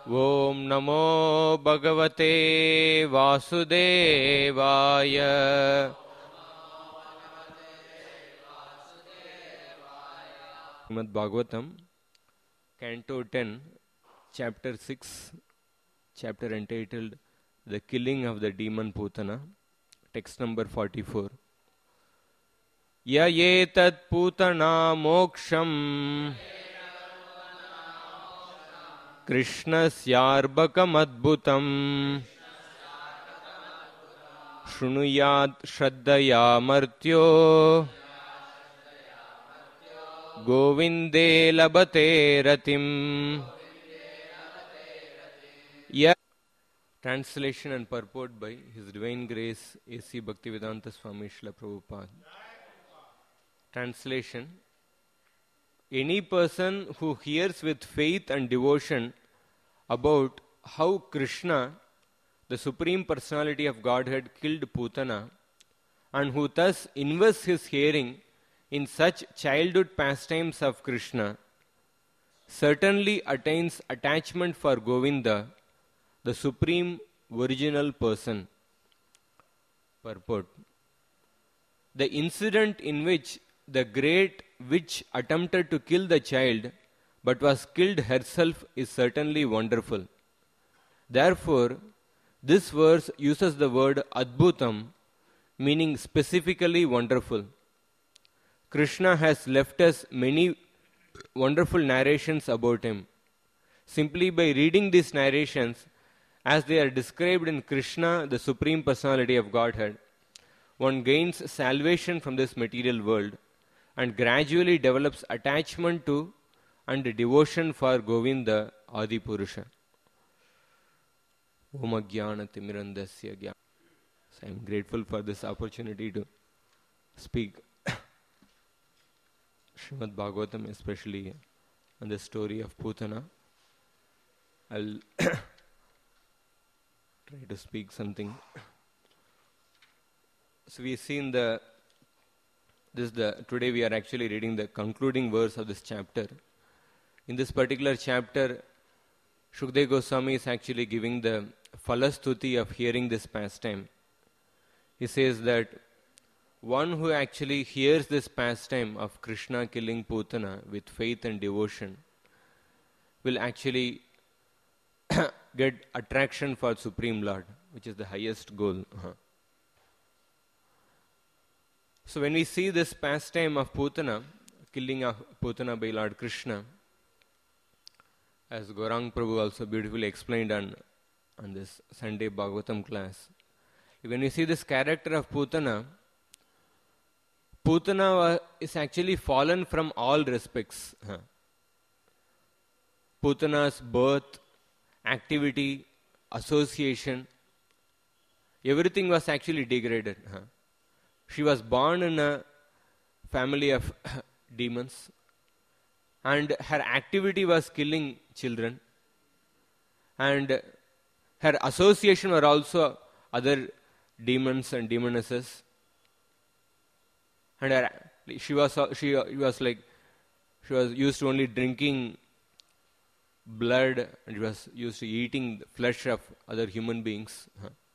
Om Namo Bhagavate Vasudevaya. Srimad Bhagavatam, Canto 10, Chapter 6, chapter entitled The Killing of the Demon Putana, text number 44. Ya yetat putana moksham Krishnasyaarbakam adbhutam Shrunuyat shraddaya martyo Govinde labate ratim. Yeah. Translation and purport by His Divine Grace A.C. Bhaktivedanta Swami Srila Prabhupada. Translation: any person who hears with faith and devotion about how Krishna, the Supreme Personality of Godhead, killed Putana, and who thus invests his hearing in such childhood pastimes of Krishna, certainly attains attachment for Govinda, the Supreme Original Person. Purport: the incident in which the great witch attempted to kill the child but was killed herself is certainly wonderful. Therefore, this verse uses the word Adbhutam, meaning specifically wonderful. Krishna has left us many wonderful narrations about him. Simply by reading these narrations, as they are described in Krishna, the Supreme Personality of Godhead, one gains salvation from this material world and gradually develops attachment to and devotion for Govinda Adi Purusha. Om Ajnana Timirandasya Jnana. So I am grateful for this opportunity to speak Srimad Bhagavatam, especially on the story of Putana. I'll try to speak something. So we see in today we are actually reading the concluding verse of this chapter. In this particular chapter, Shukdev Goswami is actually giving the falastuti of hearing this pastime. He says that one who actually hears this pastime of Krishna killing Putana with faith and devotion will actually get attraction for Supreme Lord, which is the highest goal. So when we see this pastime of Putana, killing of Putana by Lord Krishna, as Gaurang Prabhu also beautifully explained on this Sunday Bhagavatam class, when we see this character of Putana is actually fallen from all respects. Putana's birth, activity, association, everything was actually degraded. She was born in a family of demons, and her activity was killing children, and her association were also other demons and demonesses, and she was used to only drinking blood, and she was used to eating the flesh of other human beings.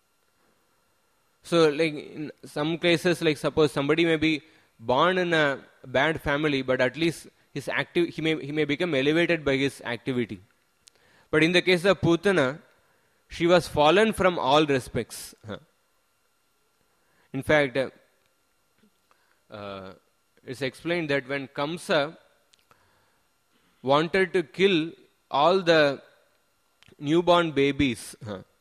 So, like in some cases, like suppose somebody may be born in a bad family, but at least he may become elevated by his activity. But in the case of Putana, she was fallen from all respects. In fact, it's explained that when Kamsa wanted to kill all the newborn babies,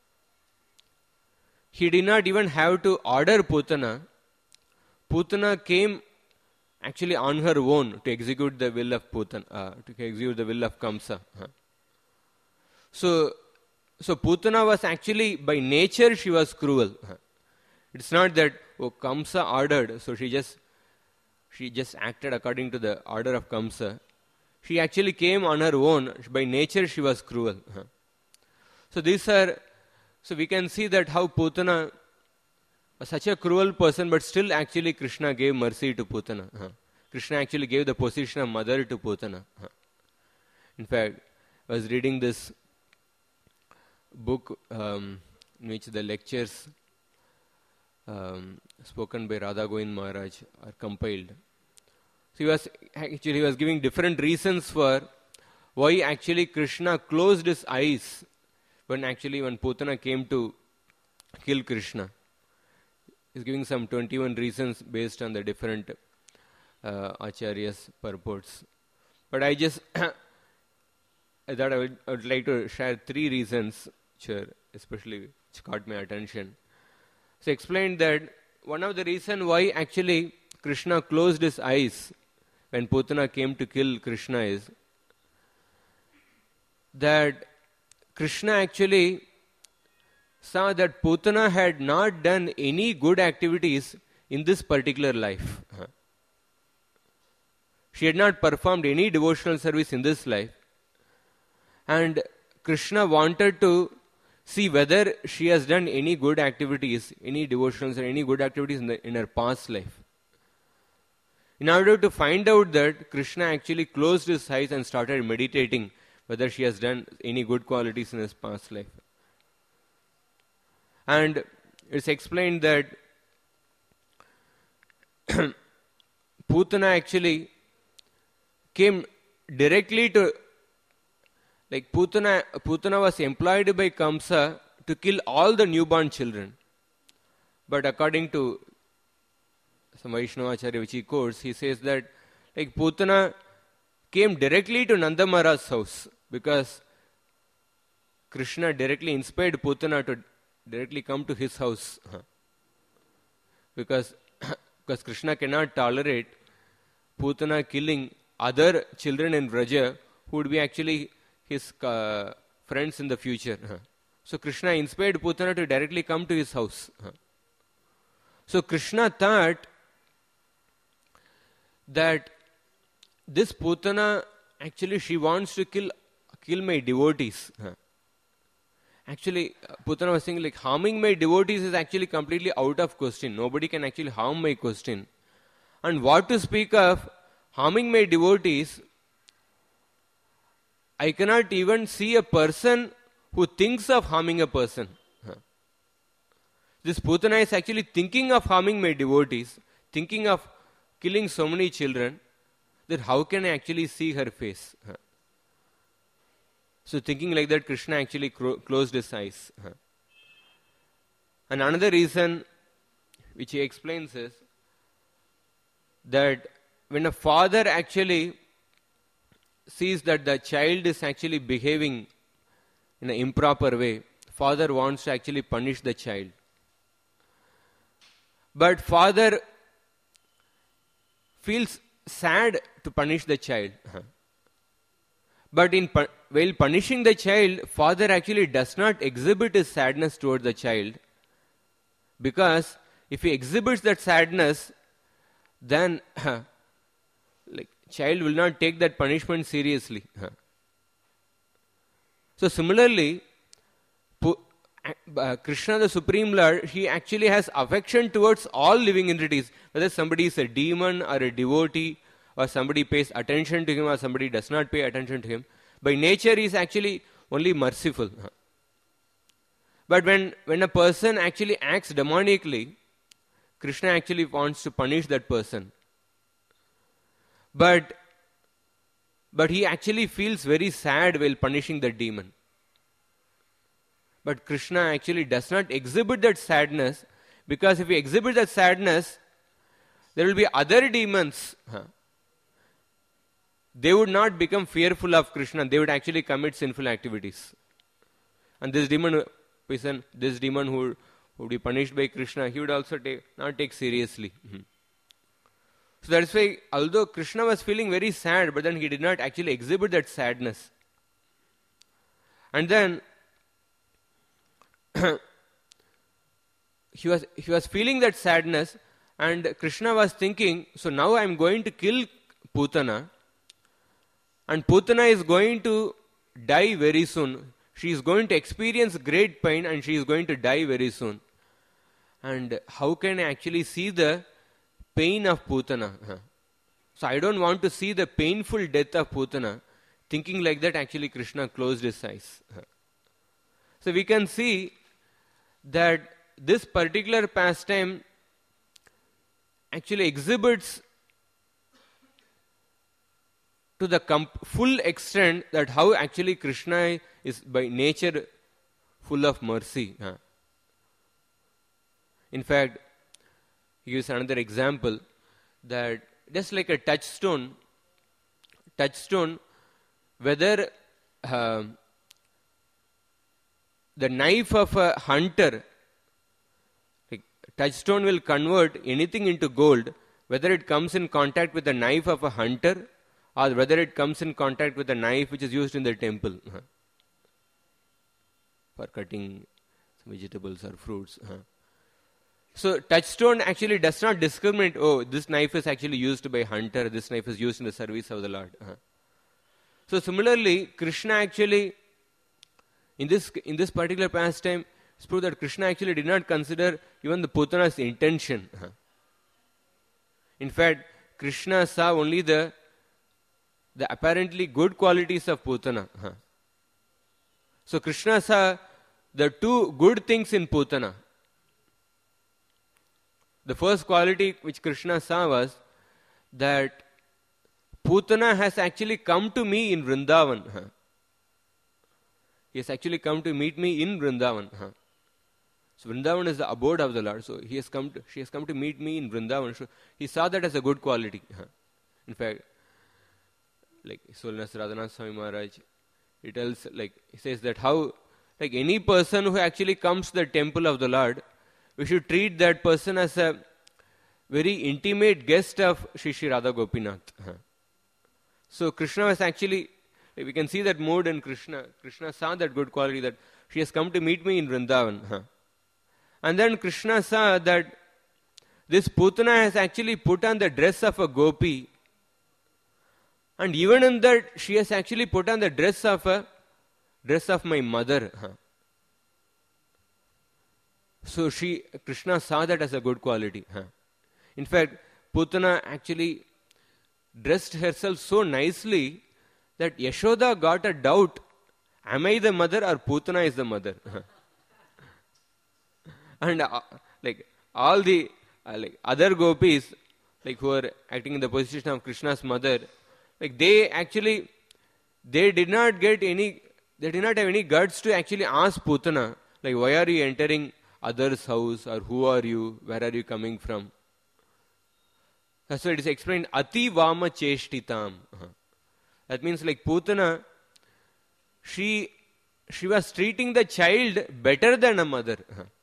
he did not even have to order Putana. Putana came actually on her own to execute the will of Putana, to execute the will of Kamsa. So Putana was actually, by nature, she was cruel. It's not that Kamsa ordered, so she just acted according to the order of Kamsa. She actually came on her own. By nature, she was cruel. So we can see that how Putana was such a cruel person, but still actually Krishna gave mercy to Putana. Krishna actually gave the position of mother to Putana. In fact, I was reading this book in which the lectures spoken by Radha Govind Maharaj are compiled. So he was giving different reasons for why actually Krishna closed his eyes when Putana came to kill Krishna. He's giving some 21 reasons based on the different acharyas' purports. But I thought I would like to share 3 reasons which caught my attention. So explained that one of the reasons why actually Krishna closed his eyes when Putana came to kill Krishna is that Krishna actually saw that Putana had not done any good activities in this particular life. She had not performed any devotional service in this life. And Krishna wanted to see whether she has done any good activities, any devotionals or any good activities in her past life. In order to find out that, Krishna actually closed his eyes and started meditating whether she has done any good qualities in his past life. And it's explained that Putana actually came directly to, Putana was employed by Kamsa to kill all the newborn children. But according to some Vaishnavacharya which he quotes, he says that Putana came directly to Nanda Maharaj's house because Krishna directly inspired Putana to directly come to his house. Because Krishna cannot tolerate Putana killing other children in Vraja who would be actually his friends in the future. So Krishna inspired Putana to directly come to his house. So Krishna thought that this Putana, actually she wants to kill my devotees. Actually, Putana was saying harming my devotees is actually completely out of question. Nobody can actually harm my question. And what to speak of harming my devotees, I cannot even see a person who thinks of harming a person. This Putana is actually thinking of harming my devotees, thinking of killing so many children, that how can I actually see her face? So thinking like that, Krishna actually closed his eyes. And another reason which he explains is that when a father actually sees that the child is actually behaving in an improper way, father wants to actually punish the child. But father feels sad to punish the child. But while punishing the child, father actually does not exhibit his sadness towards the child, because if he exhibits that sadness, then child will not take that punishment seriously. So similarly, Krishna, the Supreme Lord, he actually has affection towards all living entities, whether somebody is a demon or a devotee, or somebody pays attention to him or somebody does not pay attention to him. By nature, he is actually only merciful. But when a person actually acts demonically, Krishna actually wants to punish that person. But he actually feels very sad while punishing the demon. But Krishna actually does not exhibit that sadness, because if he exhibits that sadness, there will be other demons. They would not become fearful of Krishna. They would actually commit sinful activities. And this demon who would be punished by Krishna, he would also not take seriously. So that's why, although Krishna was feeling very sad, but then he did not actually exhibit that sadness. And then he was feeling that sadness, and Krishna was thinking, so now I am going to kill Putana, and Putana is going to die very soon. She is going to experience great pain and she is going to die very soon. And how can I actually see the pain of Putana? So I don't want to see the painful death of Putana. Thinking like that, actually Krishna closed his eyes. So we can see that this particular pastime actually exhibits to the full extent that how actually Krishna is by nature full of mercy. In fact, he gives another example that just like a touchstone, whether the knife of a hunter, like touchstone will convert anything into gold, whether it comes in contact with the knife of a hunter or whether it comes in contact with a knife which is used in the temple for cutting vegetables or fruits. So touchstone actually does not discriminate, oh, this knife is actually used by hunter, this knife is used in the service of the Lord. So similarly, Krishna actually, in this particular pastime, it's proved that Krishna actually did not consider even the Putana's intention. In fact, Krishna saw only the apparently good qualities of Putana. So Krishna saw the two good things in Putana. The first quality which Krishna saw was that Putana has actually come to me in Vrindavan. He has actually come to meet me in Vrindavan. So Vrindavan is the abode of the Lord. So she has come to meet me in Vrindavan. So he saw that as a good quality. In fact, like Solnas Radhanath Swami Maharaj, he says that how, like any person who actually comes to the temple of the Lord, we should treat that person as a very intimate guest of Shri Shri Radha Gopinath. So Krishna was actually, we can see that mood in Krishna. Krishna saw that good quality that she has come to meet me in Vrindavan. And then Krishna saw that this Putana has actually put on the dress of a gopi. And even in that, she has actually put on the dress of my mother. So Krishna saw that as a good quality. In fact, Putana actually dressed herself so nicely that Yashoda got a doubt, am I the mother or Putana is the mother? And all the other gopis, who are acting in the position of Krishna's mother, they did not have any guts to actually ask Putana, why are you entering others' house, or who are you, where are you coming from? So it is explained, Ati Vama Cheshtitam. That means Putana, she was treating the child better than a mother.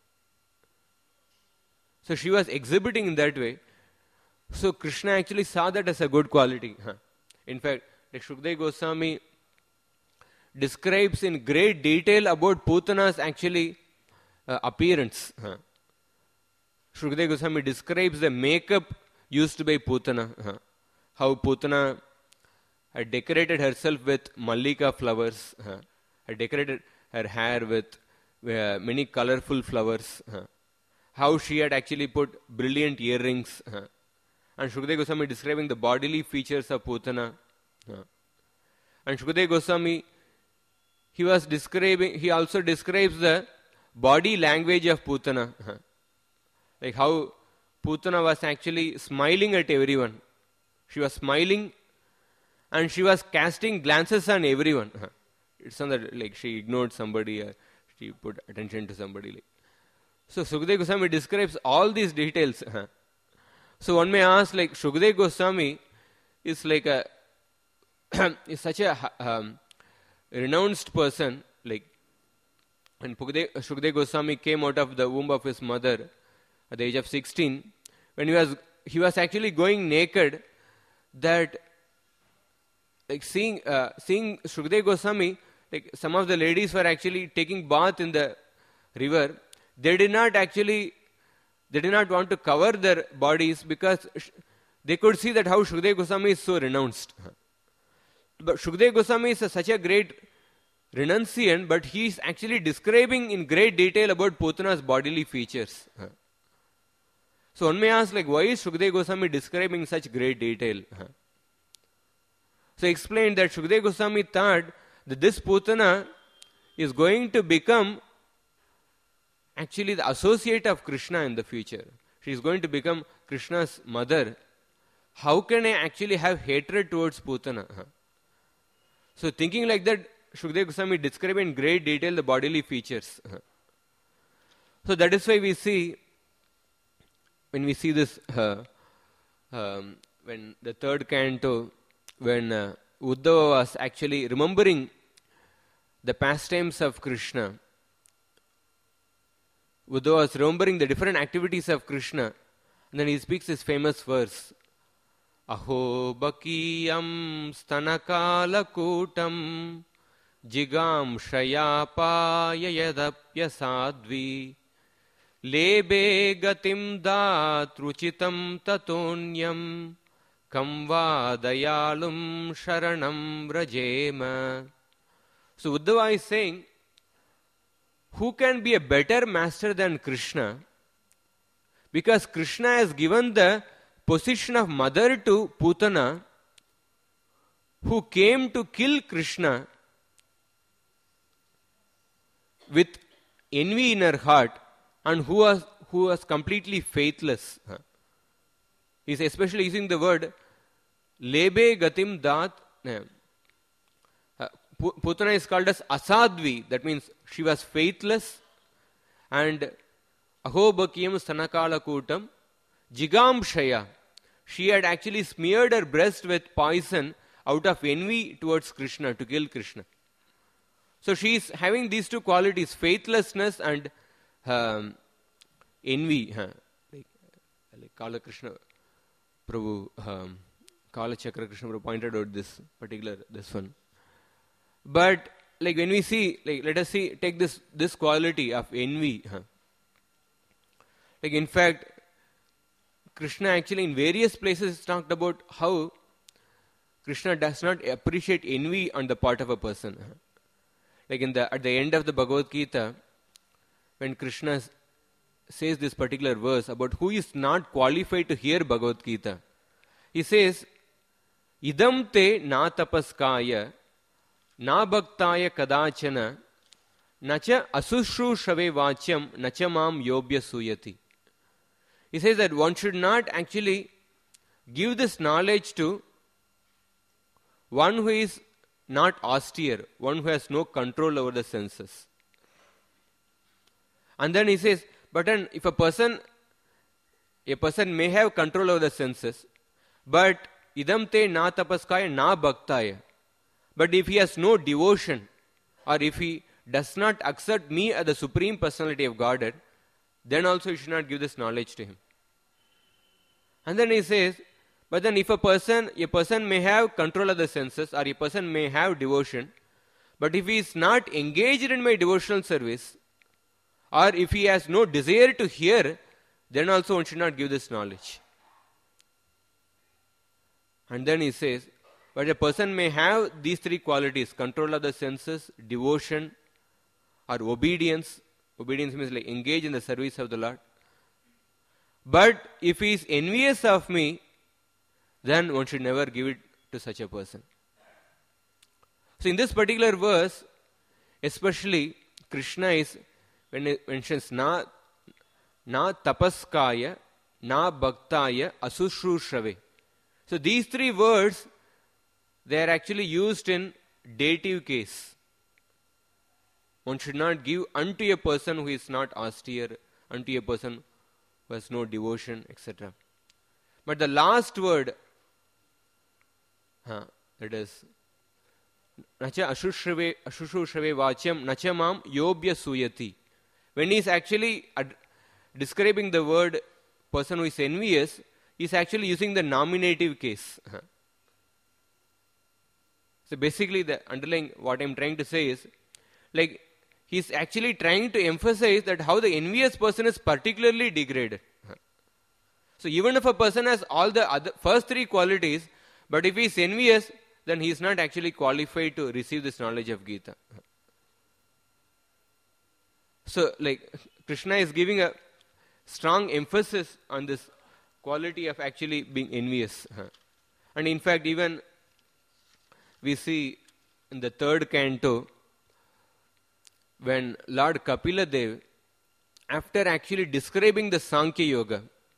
So she was exhibiting in that way. So Krishna actually saw that as a good quality. In fact, Shukdev Goswami describes in great detail about Putana's actually appearance. Shukdev Goswami describes the makeup used by Putana. How Putana had decorated herself with mallika flowers, had decorated her hair with many colorful flowers, how she had actually put brilliant earrings, and Shukdev Goswami describing the bodily features of Putana. And Shukdev Goswami, he also describes the body language of Putana, how Putana was actually smiling at everyone. She was smiling and she was casting glances on everyone. It's not that she ignored somebody or she put attention to somebody. So Shukdev Goswami describes all these details. So one may ask, Shukdev Goswami is is such a renounced person. When Shukdev Goswami came out of the womb of his mother at the age of 16, when he was actually going naked, that seeing Shukdev Goswami, some of the ladies were actually taking bath in the river. They did not want to cover their bodies because they could see that how Shukdev Goswami is so renounced. But Shukdev Goswami is such a great renunciant, but he is actually describing in great detail about Putana's bodily features. So one may ask, why is Shukdev Goswami describing such great detail? So explained that Shukdev Goswami thought that this Putana is going to become actually the associate of Krishna in the future. She is going to become Krishna's mother. How can I actually have hatred towards Putana? So thinking like that, Shukdev Goswami describes in great detail the bodily features. So that is why we see, when we see this, when the third canto, when Uddhava was actually remembering the pastimes of Krishna, Uddhava was remembering the different activities of Krishna, and then he speaks this famous verse, Aho bakiyam stanakala kutam jigam shayapaya yadapya sadvi lebe gatim dat ruchitam tatonyam kamva dayalum sharanam vrajema. So Uddhava is saying, who can be a better master than Krishna? Because Krishna has given the position of mother to Putana, who came to kill Krishna with envy in her heart, and who was completely faithless. He is especially using the word lebe gatim dat. Putana is called as asadvi, that means she was faithless, and ahobakiyam stanakala kutam jigam shaya, she had actually smeared her breast with poison out of envy towards Krishna, to kill Krishna. So she is having these two qualities, faithlessness and envy. Like Kala Krishna Prabhu, Kala Chakra Krishna Prabhu pointed out this one. But like when we see, like let us see, take this quality of envy. Like in fact, Krishna actually in various places talked about how Krishna does not appreciate envy on the part of a person. Like at the end of the Bhagavad Gita, when Krishna says this particular verse about who is not qualified to hear Bhagavad Gita, he says, Idam te na tapaskaya na bhaktaya kadachana nacha asushrushrave vachyam nacha mam yobhya suyati. He says that one should not actually give this knowledge to one who is not austere, one who has no control over the senses. And then he says, but then if a person may have control over the senses, but idam te na tapaskaya na bhaktaya, but if he has no devotion, or if he does not accept me as the Supreme Personality of Godhead, then also you should not give this knowledge to him. And then he says, but then if a person may have control of the senses, or a person may have devotion, but if he is not engaged in my devotional service, or if he has no desire to hear, then also one should not give this knowledge. And then he says, but a person may have these three qualities, control of the senses, devotion, or obedience. Obedience means like engage in the service of the Lord. But if he is envious of me, then one should never give it to such a person. So in this particular verse, especially Krishna is, when it mentions na tapaskaya, na bhaktaya, asushrushrave. So these three words, they are actually used in dative case. One should not give unto a person who is not austere, unto a person who has no devotion, etc. But the last word, that is, nacha ashushrave vachyam nacha mam yobhya suyati. When he is actually describing the word person who is envious, he is actually using the nominative case. So basically the underlying, what I am trying to say is, like, he is actually trying to emphasize that how the envious person is particularly degraded. So even if a person has all the first three qualities, but if he is envious, then he is not actually qualified to receive this knowledge of Gita. So like Krishna is giving a strong emphasis on this quality of actually being envious. And in fact, even we see in the third canto, when Lord Kapila Dev after actually describing the Sankhya Yoga,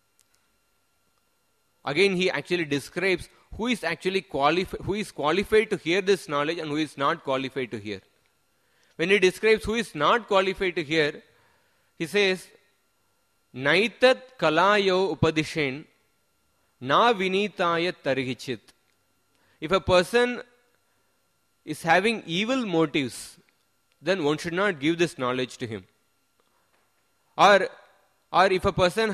again he actually describes who is actually qualified to hear this knowledge and who is not qualified to hear. When he describes who is not qualified to hear, he says, Naitat kalayo upadishen na vinitaya tarihichit. If a person is having evil motives, then one should not give this knowledge to him. Or if a person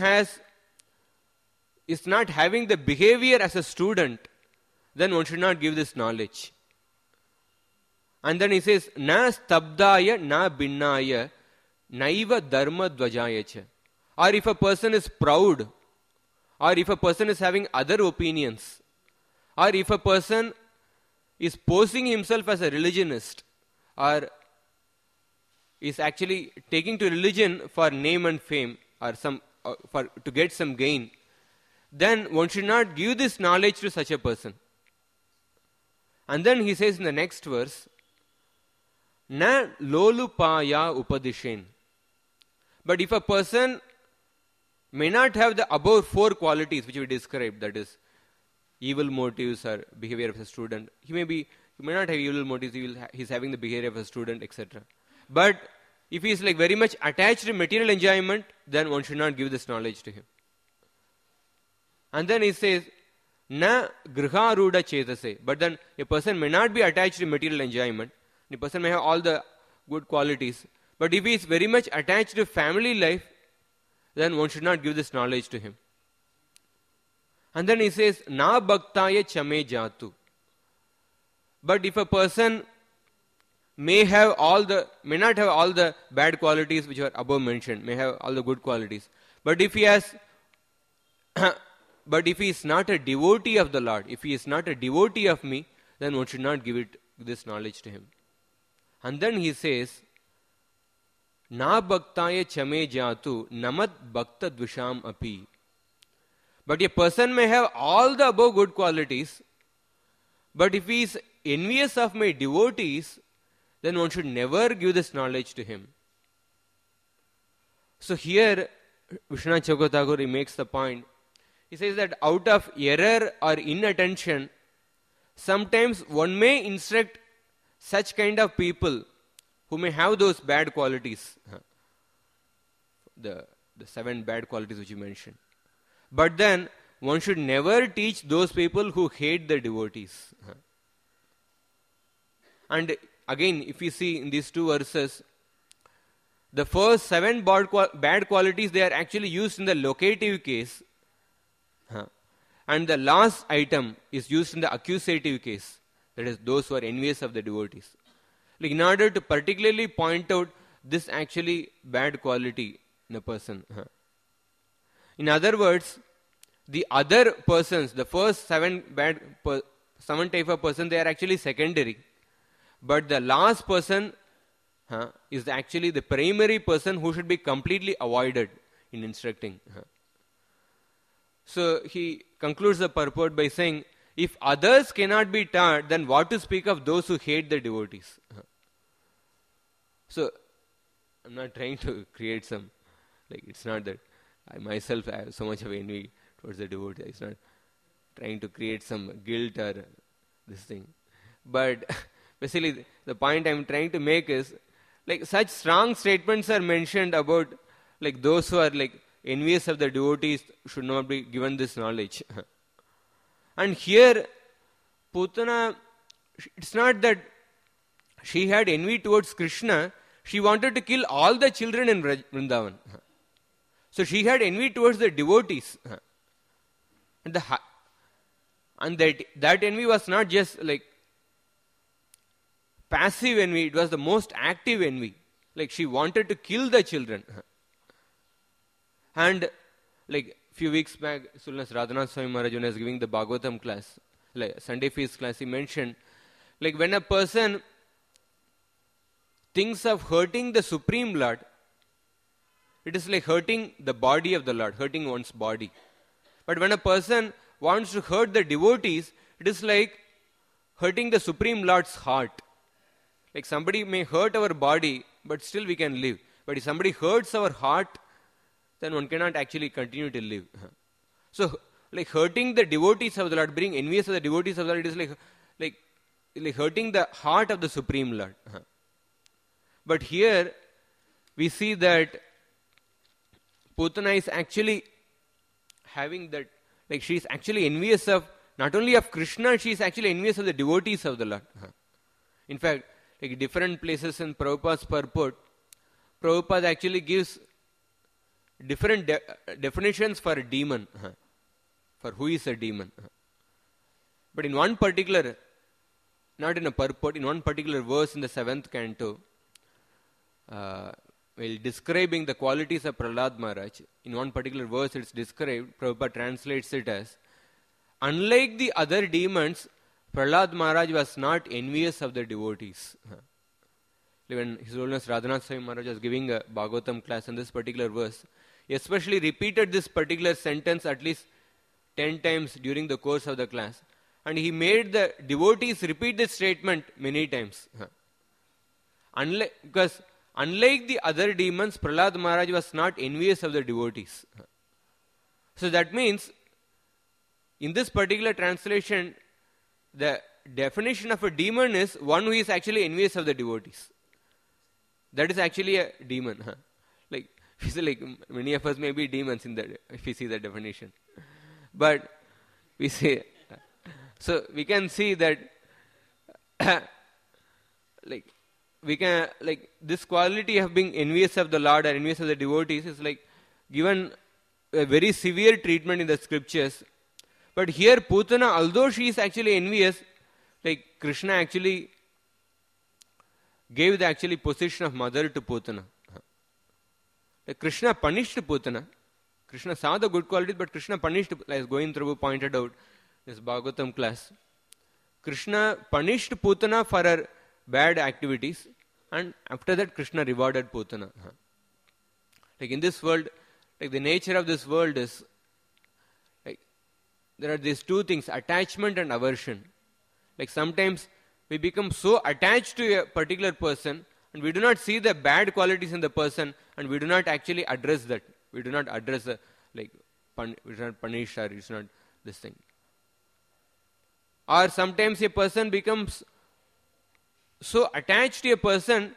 is not having the behavior as a student, then one should not give this knowledge. And then he says, Na stabdaya na binnaya naiva dharma dvajayacha. Or if a person is proud, or if a person is having other opinions, or if a person is posing himself as a religionist, or is actually taking to religion for name and fame, or to get some gain, then one should not give this knowledge to such a person. And then he says in the next verse, Na lolupaya upadishen. But if a person may not have the above four qualities which we described, that is, evil motives or behavior of a student, he may not have evil motives, he's having the behavior of a student, etc. But if he is like very much attached to material enjoyment, then one should not give this knowledge to him. And then he says, Na griha ruda chetase. But then a person may not be attached to material enjoyment. A person may have all the good qualities. But if he is very much attached to family life, then one should not give this knowledge to him. And then he says, Na bhaktaya chame jatu. But if a person may not have all the bad qualities which are above mentioned, may have all the good qualities. But if he is not a devotee of the Lord, if he is not a devotee of me, then one should not give this knowledge to him. And then he says, Na bhaktaya chame jatu namat bhakta dvisham api. But a person may have all the above good qualities, but if he is envious of my devotees, then one should never give this knowledge to him. So here, Vishwanath Chakravarti makes the point. He says that out of error or inattention, sometimes one may instruct such kind of people who may have those bad qualities, the 7 bad qualities which you mentioned. But then one should never teach those people who hate the devotees. And again, if you see in these 2 verses, the first 7 bad qualities, they are actually used in the locative case. And the last item is used in the accusative case. That is, those who are envious of the devotees. Like in order to particularly point out this actually bad quality in a person. In other words, the other persons, the first 7 type of person, they are actually secondary. But the last person is actually the primary person who should be completely avoided in instructing. So he concludes the purport by saying, if others cannot be taught, then what to speak of those who hate the devotees? So, I'm not trying to create some, it's not that I myself have so much of envy towards the devotee. It's not trying to create some guilt or this thing. But basically, the point I'm trying to make is, such strong statements are mentioned about, those who are envious of the devotees should not be given this knowledge. And here, Putana, it's not that she had envy towards Krishna, she wanted to kill all the children in Vrindavan. So she had envy towards the devotees. And that envy was not just passive envy, it was the most active envy. She wanted to kill the children. And few weeks back, Sulnas Radhanath Swami Maharaj, when he was giving the Bhagavatam class, Sunday feast class, he mentioned, when a person thinks of hurting the Supreme Lord, it is like hurting the body of the Lord, hurting one's body. But when a person wants to hurt the devotees, it is like hurting the Supreme Lord's heart. Somebody may hurt our body, but still we can live. But if somebody hurts our heart, then one cannot actually continue to live. So, like hurting the devotees of the Lord, being envious of the devotees of the Lord, it is like hurting the heart of the Supreme Lord. But here, we see that Putana is actually having that, like she is actually envious of, not only of Krishna, she is actually envious of the devotees of the Lord. In fact, like different places in Prabhupada's purport, Prabhupada actually gives different definitions for a demon, for who is a demon. But in one particular, not in a purport, in one particular verse in the 7th canto, while describing the qualities of Prahlad Maharaj, in one particular verse it's described, Prabhupada translates it as, unlike the other demons, Prahlad Maharaj was not envious of the devotees. When His Holiness Radhanath Swami Maharaj was giving a Bhagavatam class in this particular verse, he especially repeated this particular sentence at least 10 times during the course of the class. And he made the devotees repeat this statement many times. Because unlike the other demons, Prahlad Maharaj was not envious of the devotees. So that means, in this particular translation, the definition of a demon is one who is actually envious of the devotees. That is actually a demon. Like many of us may be demons in that, if we see the definition. But we say, so we can see that this quality of being envious of the Lord or envious of the devotees is like given a very severe treatment in the scriptures. But here Putana, although she is actually envious, like Krishna actually gave the actually position of mother to Putana. Like Krishna punished Putana. Krishna saw the good qualities, but Krishna punished, as Govind Prabhu pointed out in his Bhagavatam class. Krishna punished Putana for her bad activities, and after that Krishna rewarded Putana. Like in this world, like the nature of this world is, like there are these two things, attachment and aversion. Like sometimes we become so attached to a particular person and we do not see the bad qualities in the person and we do not actually address that. We do not address the, we do not punish or it's not this thing. Or sometimes a person becomes so attached to a person,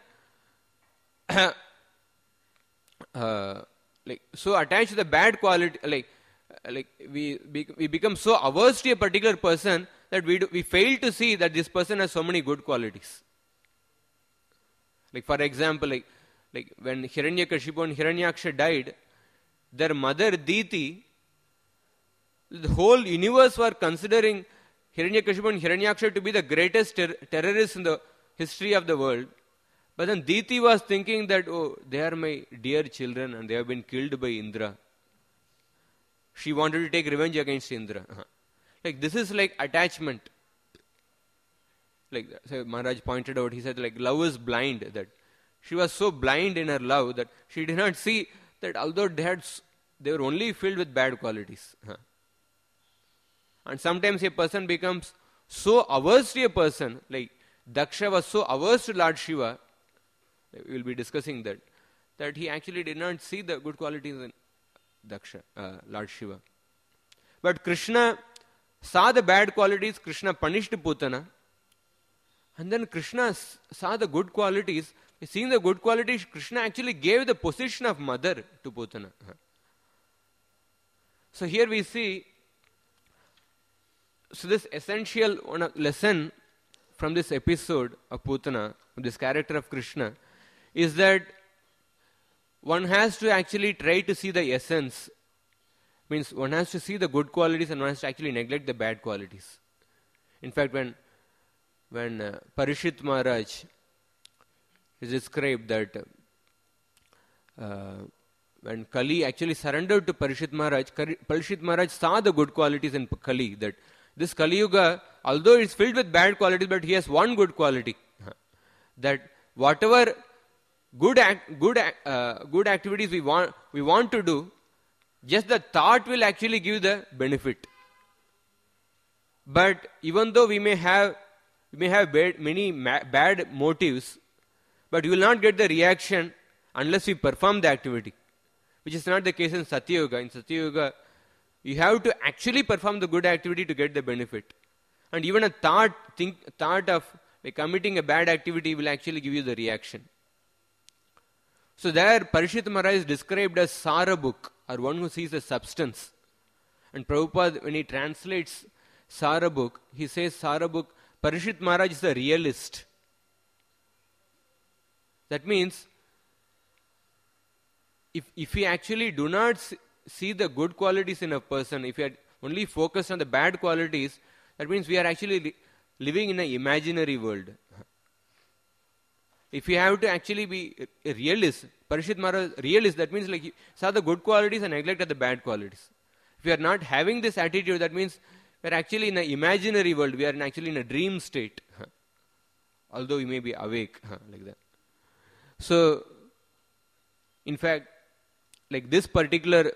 so attached to the bad quality, we become so averse to a particular person that we fail to see that this person has so many good qualities. Like for example, like when Hiranyakashipu and Hiranyaksha died, their mother Diti, the whole universe were considering Hiranyakashipu and Hiranyaksha to be the greatest terrorists in the history of the world. But then Diti was thinking that, oh, they are my dear children and they have been killed by Indra. She wanted to take revenge against Indra. Like this is like attachment. Like so Maharaj pointed out, he said like love is blind. That she was so blind in her love that she did not see that although they were only filled with bad qualities. And sometimes a person becomes so averse to a person, like Daksha was so averse to Lord Shiva, we will be discussing that he actually did not see the good qualities in Daksha, Lord Shiva. But Krishna saw the bad qualities, Krishna punished Putana, and then Krishna saw the good qualities. Seeing the good qualities, Krishna actually gave the position of mother to Putana. So here we see, so this essential lesson from this episode of Putana, this character of Krishna, is that one has to actually try to see the essence. Means one has to see the good qualities and one has to actually neglect the bad qualities. In fact, when Parishit Maharaj is described that when Kali actually surrendered to Parishit Maharaj saw the good qualities in Kali, that this Kali Yuga, although it's filled with bad qualities, but he has one good quality, that whatever good activities we want to do, just the thought will actually give the benefit. But even though we may have many bad motives, but you will not get the reaction, unless we perform the activity, which is not the case in Satya Yuga. In Satya Yuga, you have to actually perform the good activity to get the benefit. And even a thought of committing a bad activity will actually give you the reaction. So there, Parishit Maharaj is described as Sarabuk, or one who sees the substance. And Prabhupada, when he translates Sarabuk, he says Sarabuk, Parishit Maharaj is a realist. That means, if we actually do not see the good qualities in a person, if we are only focused on the bad qualities, that means we are actually living in an imaginary world. If you have to actually be a realist, Parishit Maharaj, realist, that means like you saw the good qualities and neglected the bad qualities. If you are not having this attitude, that means we are actually in an imaginary world. We are actually in a dream state. Although we may be awake, like that. So, in fact, like this particular,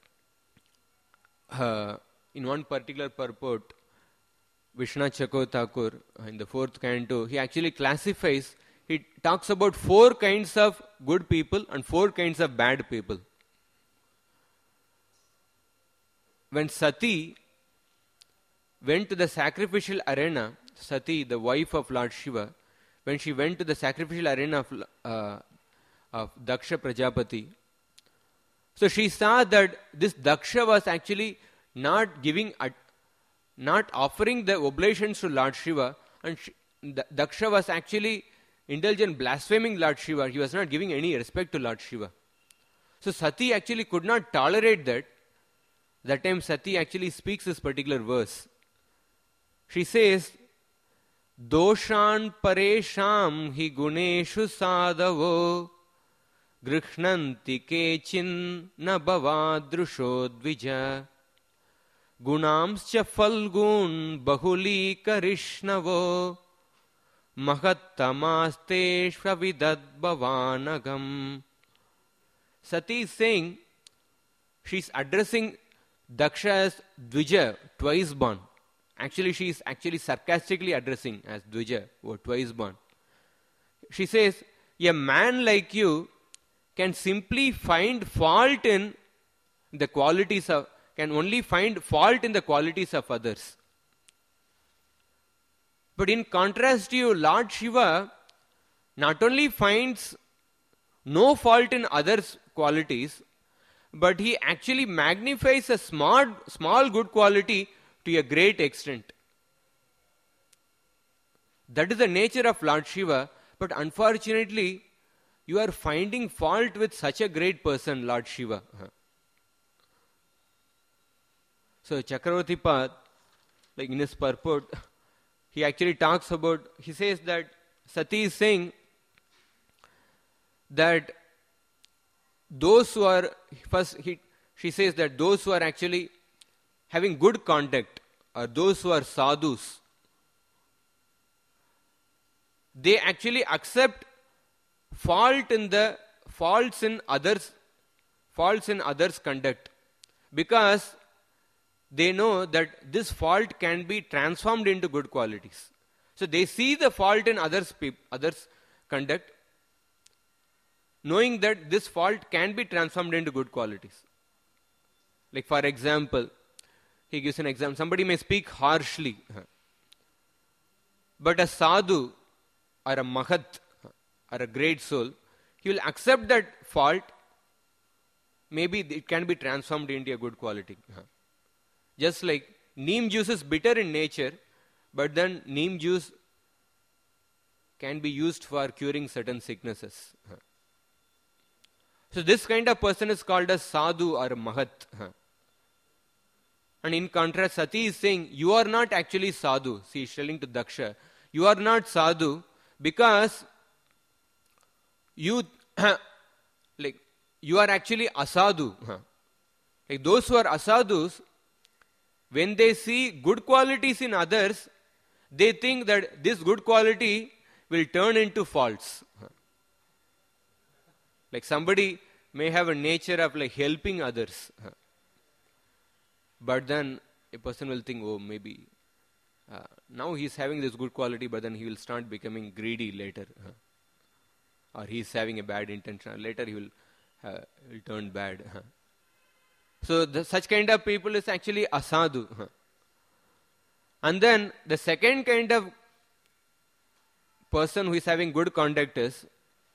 in one particular purport, Vishwanath Chakravarti Thakur, in the 4th canto, he actually classifies, he talks about 4 kinds of good people and 4 kinds of bad people. When Sati went to the sacrificial arena, Sati, the wife of Lord Shiva, when she went to the sacrificial arena of Daksha Prajapati, so she saw that this Daksha was actually not offering the oblations to Lord Shiva, and Daksha was actually indulgent, blaspheming Lord Shiva. He was not giving any respect to Lord Shiva. So Sati actually could not tolerate that. That time Sati actually speaks this particular verse. She says, Doshan paresham hi guneshu sadavo grihnanti kechin na bhavadrusho dvija gunamscha falgun bahuli karishnavo mahattamasteshva vidad bhavanagam. Sati is saying, she is addressing Daksha as Dvija, twice born. Actually, she is actually sarcastically addressing as Dvija, or twice born. She says, a man like you can simply find fault in the qualities of, can only find fault in the qualities of others. But in contrast to you, Lord Shiva not only finds no fault in others' qualities, but he actually magnifies a small good quality to a great extent. That is the nature of Lord Shiva, but unfortunately, you are finding fault with such a great person, Lord Shiva. So Chakravarti Pad, like in his purport, he actually talks about, he says that Sati is saying that those who are, she says that those who are actually having good contact, or those who are sadhus, they actually accept faults in others' conduct, because they know that this fault can be transformed into good qualities. So they see the fault in others' conduct, knowing that this fault can be transformed into good qualities. Like for example, he gives an example. Somebody may speak harshly, but a sadhu or a mahat or a great soul, he will accept that fault. Maybe it can be transformed into a good quality. Just like neem juice is bitter in nature, but then neem juice can be used for curing certain sicknesses. So this kind of person is called as sadhu or mahat. And in contrast, Sati is saying, you are not actually sadhu. She is telling to Daksha, you are not sadhu because you you are actually asadhu. Like those who are asadhus, when they see good qualities in others, they think that this good quality will turn into faults. Like somebody may have a nature of like helping others. But then a person will think, oh, maybe now he's having this good quality, but then he will start becoming greedy later. or he is having a bad intention, or later he will turn bad. So such kind of people is actually asadhu. And then the second kind of person who is having good conduct is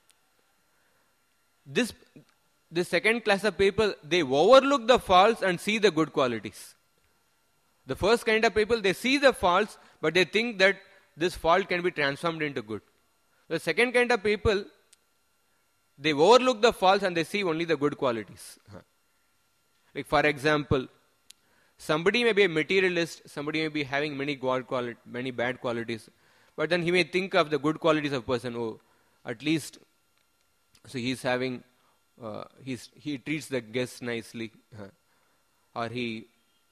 this second class of people, they overlook the faults and see the good qualities. The first kind of people, they see the faults, but they think that this fault can be transformed into good. The second kind of people, they overlook the faults and they see only the good qualities. Like for example, somebody may be a materialist, somebody may be having many bad qualities, but then he may think of the good qualities of a person. Oh, at least, so he's having, he treats the guests nicely, or he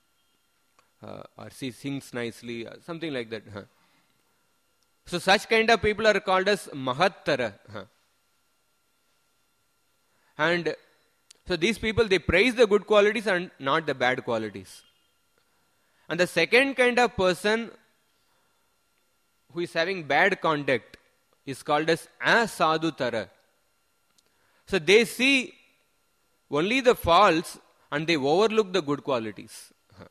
sings nicely, something like that. So such kind of people are called as mahattara. And so these people, they praise the good qualities and not the bad qualities. And the second kind of person who is having bad conduct is called as asadhutara. So they see only the faults and they overlook the good qualities.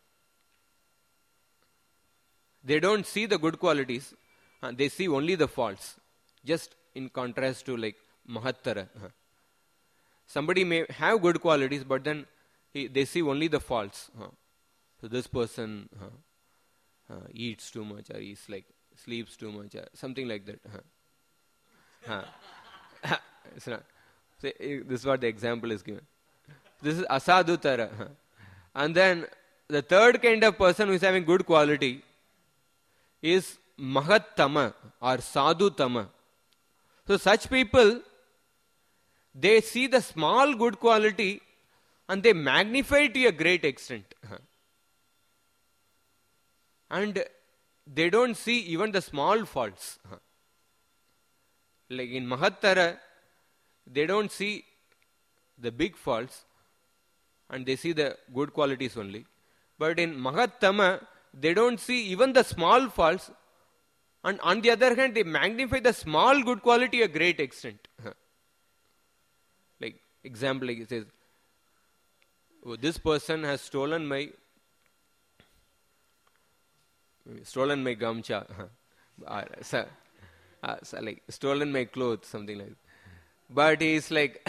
They don't see the good qualities, they see only the faults. Just in contrast to like mahattara. Somebody may have good qualities, but then they see only the faults. So this person eats too much, or he sleeps too much, or something like that. So this is what the example is given. This is asadhutara. And then the third kind of person who is having good quality is mahattama or sadhutama. So such people, they see the small good quality and they magnify it to a great extent. And they don't see even the small faults. Like in mahattara, they don't see the big faults and they see the good qualities only. But in mahattama, they don't see even the small faults, and on the other hand, they magnify the small good quality to a great extent. Like example, like it says, oh, this person has stolen my gamcha, like stolen my clothes, something like that. But he is like,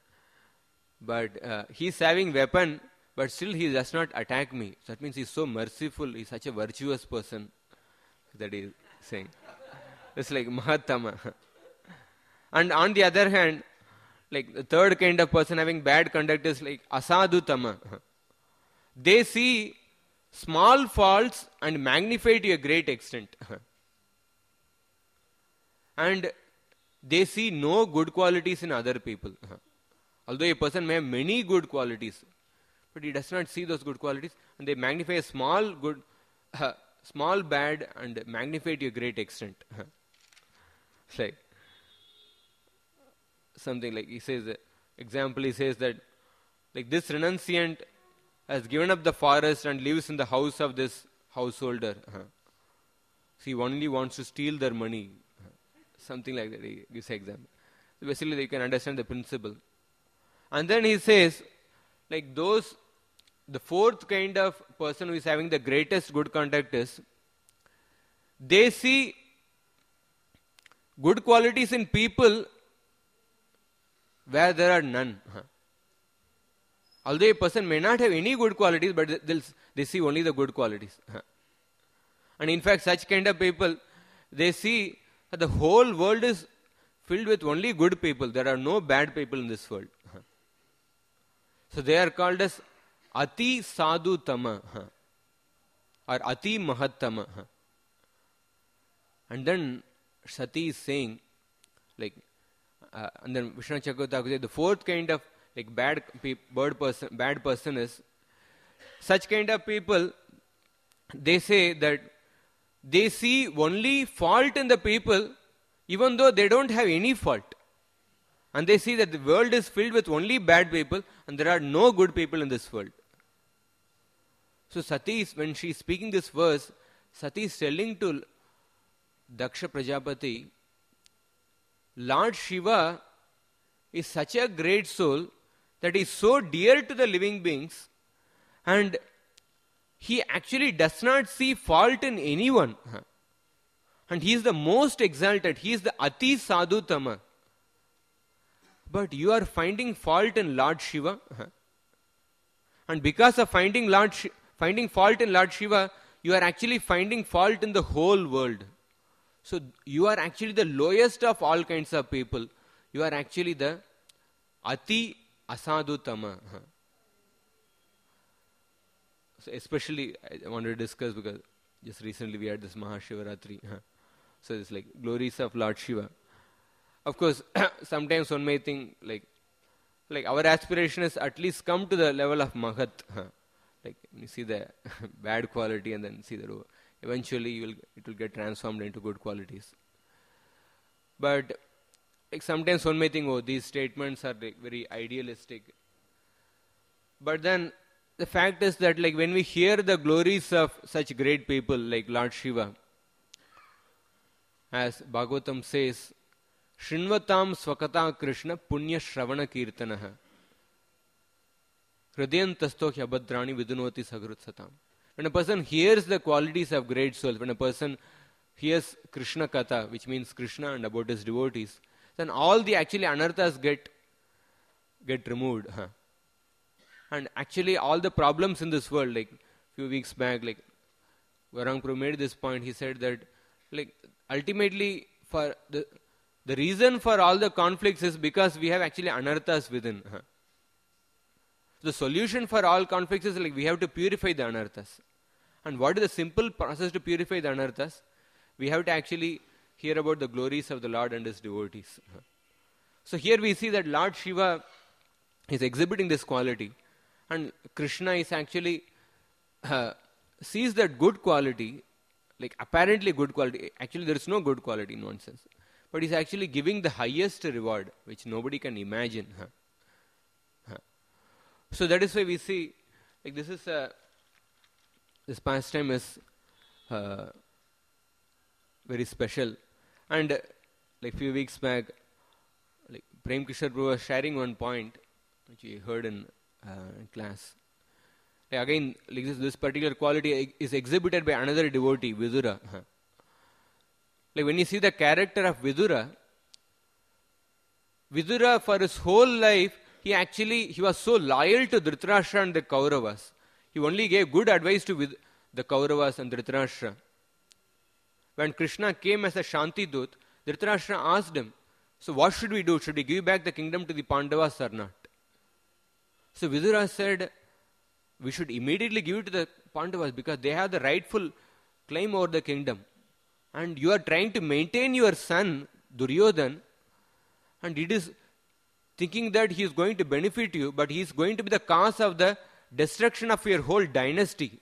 he's having weapon, but still he does not attack me. So that means he's so merciful, he's such a virtuous person, that he is saying. It's like mahattama. And on the other hand, like the third kind of person having bad conduct is like asadhutama. They see small faults and magnify to a great extent. And they see no good qualities in other people. Although a person may have many good qualities, but he does not see those good qualities, and they magnify a small good, small bad, and magnify to a great extent. It's like something like he says, example, he says that like this renunciant has given up the forest and lives in the house of this householder. So he only wants to steal their money. Something like that, he gives an example. So basically, you can understand the principle. And then he says, like the fourth kind of person who is having the greatest good conduct is, they see good qualities in people where there are none. Although a person may not have any good qualities, but they see only the good qualities. And in fact, such kind of people, they see that the whole world is filled with only good people. There are no bad people in this world. So they are called as ati sadhutama or ati mahattama. And then Sati is saying, like, and then Vishwanath Chakravarti Thakur says, the fourth kind of like bad person is, such kind of people, they say that they see only fault in the people even though they don't have any fault. And they see that the world is filled with only bad people and there are no good people in this world. So Sati, when she is speaking this verse, Sati is telling to Daksha Prajapati, Lord Shiva is such a great soul that is so dear to the living beings, and he actually does not see fault in anyone. And he is the most exalted. He is the Ati Sadhutama. But you are finding fault in Lord Shiva. And because of finding fault in Lord Shiva, you are actually finding fault in the whole world. So you are actually the lowest of all kinds of people. You are actually the Ati Asadhutama. So especially I want to discuss, because just recently we had this Mahashivaratri. So it's like glories of Lord Shiva. Of course, sometimes one may think like our aspiration is at least come to the level of Mahat. Like you see the bad quality and then see that eventually it will get transformed into good qualities. But like sometimes one may think, these statements are like very idealistic. But then the fact is that like when we hear the glories of such great people like Lord Shiva, as Bhagavatam says, Shrinvatam Swakata Krishna Punya Shravana Kirtanaha Hridayantasto Hyabhadrani Vidunoti Sagrut Satam. When a person hears the qualities of great souls, when a person hears Krishna Katha, which means Krishna and about his devotees, then all the actually anarthas get removed. And actually all the problems in this world, like few weeks back, like Varang Prabhu made this point, he said that like ultimately for the reason for all the conflicts is because we have actually anarthas within. The solution for all conflicts is like we have to purify the anarthas. And what is the simple process to purify the anarthas? We have to actually hear about the glories of the Lord and his devotees. So here we see that Lord Shiva is exhibiting this quality, and Krishna is actually sees that good quality, like apparently good quality. Actually there is no good quality in one sense. But he's actually giving the highest reward, which nobody can imagine. So that is why we see, like this pastime is very special. And like few weeks back, like Prem Kishore Prabhu was sharing one point, which we heard in class. Like again, like this particular quality is exhibited by another devotee, Vidura. Like when you see the character of Vidura for his whole life, he was so loyal to Dhritarashtra and the Kauravas. He only gave good advice to the Kauravas and Dhritarashtra. When Krishna came as a Shanti Dut, Dhritarashtra asked him, so what should we do? Should we give back the kingdom to the Pandavas or not? So Vidura said, we should immediately give it to the Pandavas because they have the rightful claim over the kingdom. And you are trying to maintain your son, Duryodhan, and it is thinking that he is going to benefit you, but he is going to be the cause of the destruction of your whole dynasty.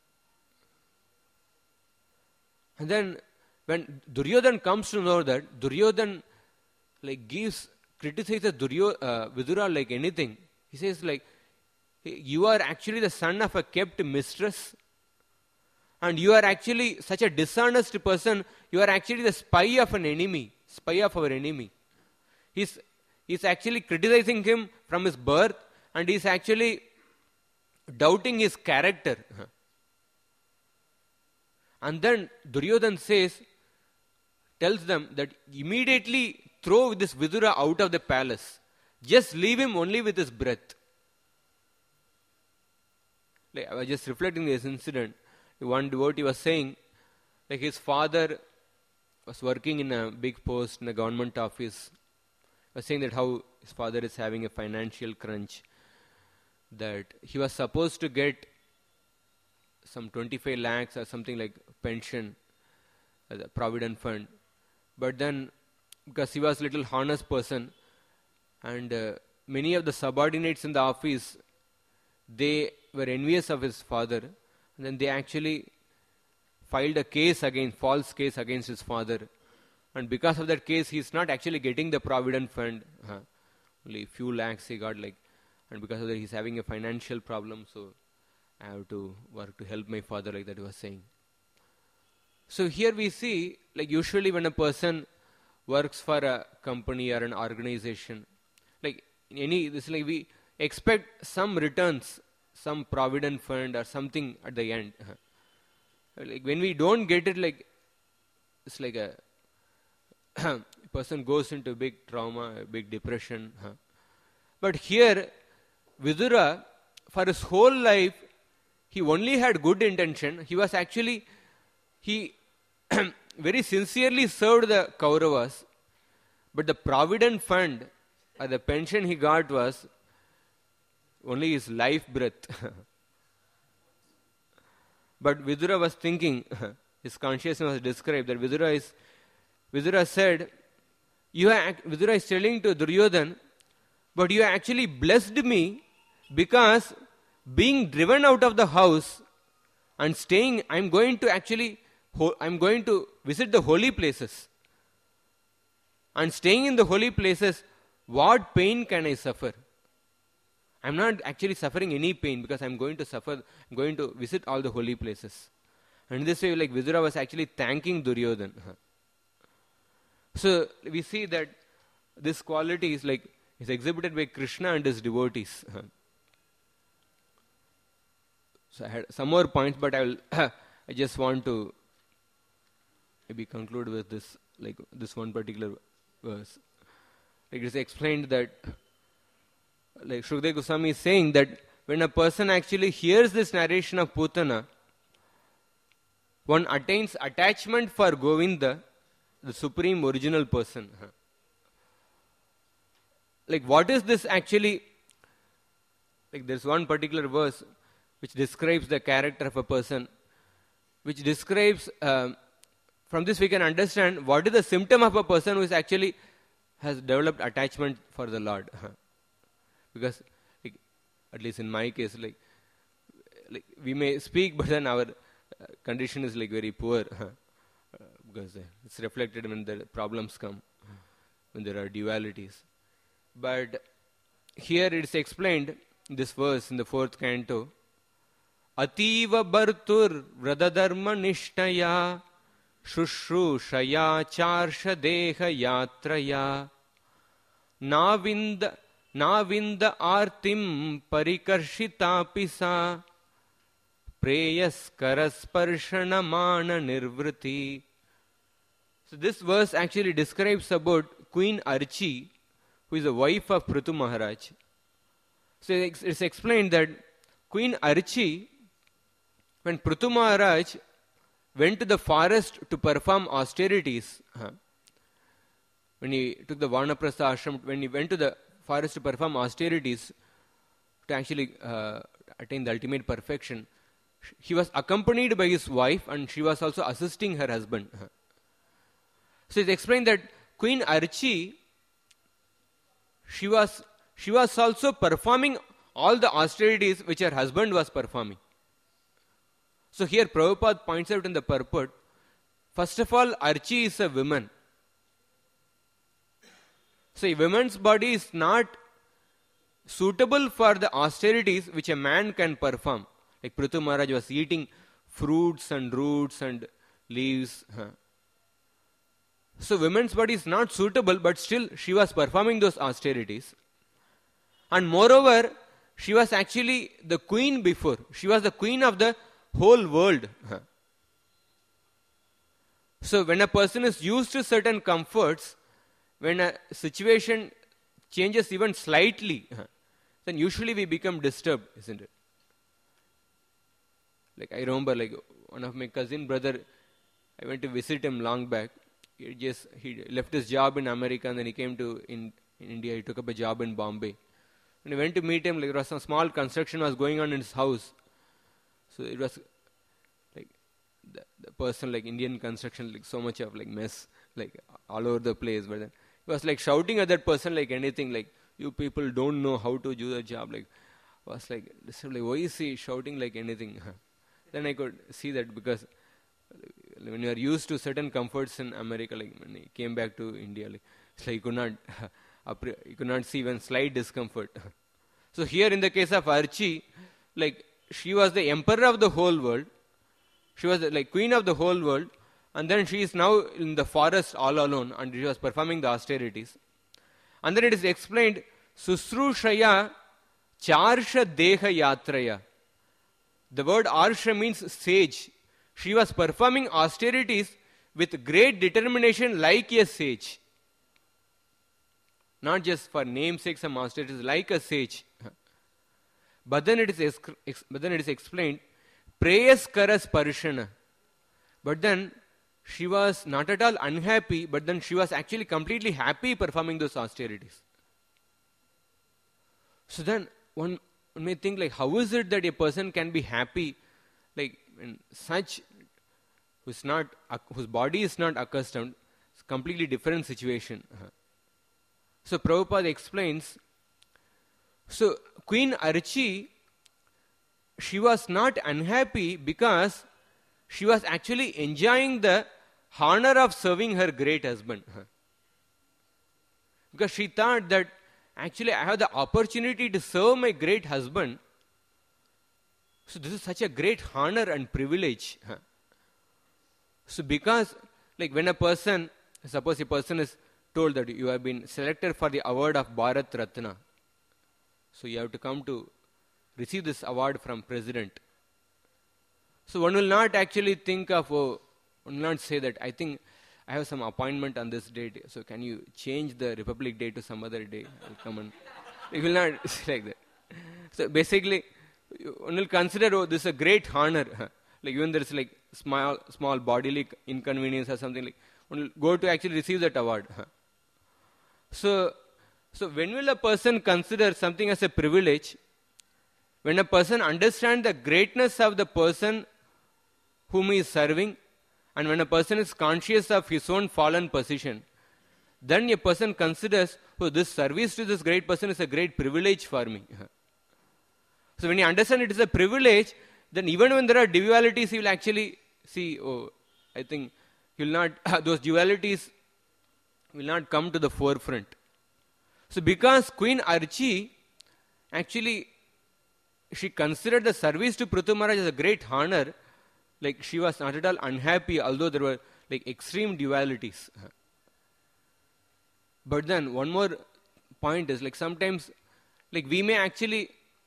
And then when Duryodhan comes to know that, Duryodhan criticizes Vidura like anything. He says like, you are actually the son of a kept mistress, and you are actually such a dishonest person. You are actually the spy of our enemy. He's actually criticizing him from his birth, and he's actually doubting his character. And then Duryodhan tells them that immediately throw this Vidura out of the palace. Just leave him only with his breath. Like, I was just reflecting this incident. One devotee was saying, like his father was working in a big post in a government office. He was saying that how his father is having a financial crunch, that he was supposed to get some 25 lakhs or something like pension as a provident fund. But then, because he was a little honest person, and many of the subordinates in the office, they were envious of his father, and then they actually filed a false case against his father. And because of that case, he's not actually getting the provident fund. Only few lakhs he got, and because of that, he's having a financial problem. So I have to work to help my father, like that he was saying. So here we see, like usually when a person works for a company or an organization, this like we expect some returns, some provident fund or something at the end. Like when we don't get it, like it's like a person goes into big trauma, a big depression. But here, Vidura, for his whole life, he only had good intention. He was actually, he very sincerely served the Kauravas. But the provident fund or the pension he got was only his life breath. But Vidura was thinking, his consciousness was described that Vidura said, Vidura is telling to Duryodhan, but you actually blessed me because being driven out of the house and staying, I'm going to visit the holy places. And staying in the holy places, what pain can I suffer? I'm not actually suffering any pain because I'm going to visit all the holy places. And in this way, like Vidura was actually thanking Duryodhan. So we see that this quality is exhibited by Krishna and his devotees. So I had some more points, but I just want to maybe conclude with this one particular verse. Like it is explained that, like Shukdev Goswami is saying that when a person actually hears this narration of Putana, one attains attachment for Govinda, the supreme original person. Like what is this actually? Like there's one particular verse which describes the character of a person, which describes, from this we can understand what is the symptom of a person who is actually has developed attachment for the Lord. Because, like, at least in my case, like we may speak, but then our condition is like very poor, because it's reflected when the problems come, when there are dualities. But here it is explained in this verse in the 4th canto, Ativa Bartur Vradadharma Nishtaya Shushrushraya Charsha Deha Yatraya Navinda Artim Parikarshita Pisa Preyas Karasparshana Mana Nirvriti. So this verse actually describes about Queen Archi, who is the wife of Prithu Maharaj. So it's explained that Queen Archi, when Prithu Maharaj went to the forest to perform austerities, when he took the Vanaprastha ashram, when he went to the forest to perform austerities to actually attain the ultimate perfection, he was accompanied by his wife and she was also assisting her husband. So it's explained that Queen Archi, she was also performing all the austerities which her husband was performing. So here Prabhupada points out in the purport, first of all, Archi is a woman. So a woman's body is not suitable for the austerities which a man can perform. Like Prithu Maharaj was eating fruits and roots and leaves. So woman's body is not suitable, but still she was performing those austerities. And moreover, she was actually the queen before. She was the queen of the whole world. So when a person is used to certain comforts, when a situation changes even slightly, then usually we become disturbed, isn't it? Like I remember, like one of my cousin brother, I went to visit him long back. He left his job in America and then he came to in India. He took up a job in Bombay. When I went to meet him, like there was some small construction was going on in his house. So it was like the person, like Indian construction, like so much of like mess, like all over the place. But then he was like shouting at that person like anything, like you people don't know how to do the job. Like was like why is he shouting like anything? Then I could see that because when you are used to certain comforts in America, like when he came back to India, like it's like you could not see even slight discomfort. So here in the case of Archi, like she was the emperor of the whole world. She was like queen of the whole world. And then she is now in the forest all alone and she was performing the austerities. And then it is explained, Susrushaya Charsha Deha Yatraya. The word Arsha means sage. She was performing austerities with great determination like a sage. Not just for namesake some austerities, like a sage. But then it is explained, Preyaskaras Parishana. But then she was not at all unhappy, but then she was actually completely happy performing those austerities. So then one may think, like, how is it that a person can be happy, like in such whose body is not accustomed? It's a completely different situation. So Prabhupada explains, so Queen Archi, she was not unhappy because she was actually enjoying the honor of serving her great husband. Because she thought that actually I have the opportunity to serve my great husband. So this is such a great honor and privilege. So because, like, when a person, suppose a person is told that you have been selected for the award of Bharat Ratna, so you have to come to receive this award from President. So one will not actually think of, one will not say that, I think I have some appointment on this date, so can you change the Republic Day to some other day? I'll come and you will not say like that. So basically, one will consider, oh, this is a great honor. Like even there is like small bodily inconvenience or something, like one will go to actually receive that award. So when will a person consider something as a privilege? When a person understands the greatness of the person whom he is serving, and when a person is conscious of his own fallen position, then a person considers, oh, this service to this great person is a great privilege for me. So when you understand it is a privilege, then even when there are dualities, he will actually see, oh, I think he will not, those dualities will not come to the forefront. So because Queen Archi, actually, she considered the service to Prithu Maharaj as a great honor, like she was not at all unhappy, although there were like extreme dualities. But then one more point is, like sometimes, like we may actually,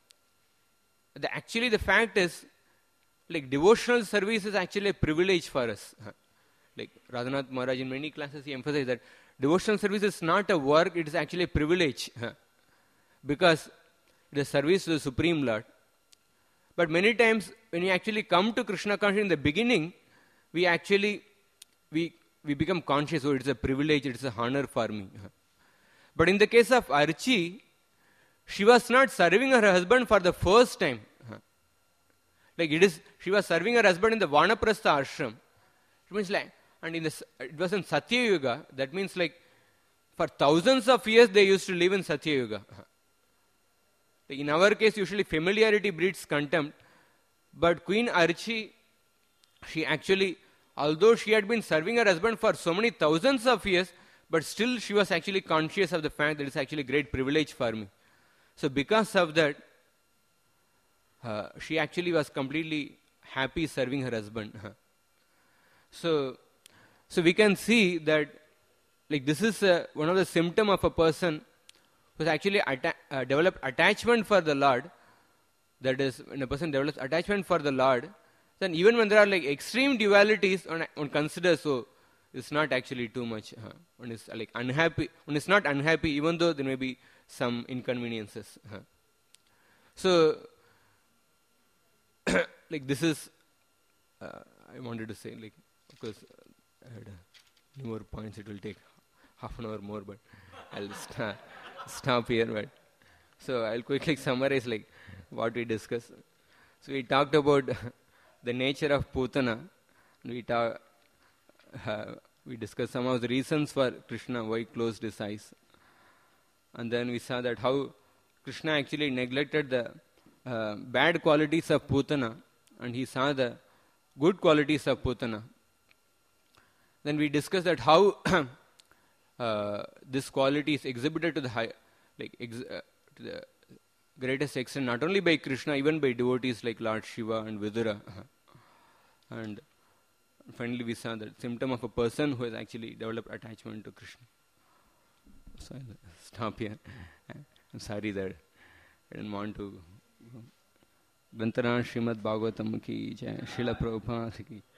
the fact is, like devotional service is actually a privilege for us. Like Radhanath Maharaj in many classes he emphasized that devotional service is not a work, it is actually a privilege. Because it is service to the Supreme Lord. But many times when we actually come to Krishna consciousness in the beginning, we become conscious, oh, it's a privilege, it's a honor for me. But in the case of Archi, she was not serving her husband for the first time. Like she was serving her husband in the Vanaprastha ashram. It means like, and it was in Satya Yuga. That means like for thousands of years they used to live in Satya Yuga. In our case, usually familiarity breeds contempt. But Queen Archi, she actually, although she had been serving her husband for so many thousands of years, but still she was actually conscious of the fact that it's actually a great privilege for me. So because of that, she actually was completely happy serving her husband. So we can see that, like, this is one of the symptoms of a person who has actually developed attachment for the Lord. That is, when a person develops attachment for the Lord, then even when there are like extreme dualities, one considers, so it's not actually too much. One is like unhappy. One is not unhappy, even though there may be some inconveniences. So, like this is, I wanted to say, like, because I had more points, it will take half an hour more, but I'll stop here. But so I'll quickly summarize like what we discussed. So we talked about the nature of Putana. We discussed some of the reasons for Krishna why he closed his eyes. And then we saw that how Krishna actually neglected the bad qualities of Putana and he saw the good qualities of Putana. Then we discussed that how this quality is exhibited to the high, to the greatest extent, not only by Krishna, even by devotees like Lord Shiva and Vidura. And finally we saw the symptom of a person who has actually developed attachment to Krishna. So I'll stop here. Sorry that I didn't want to. Grantana Srimad Bhagavatam ki jai, Srila Prabhupada ki.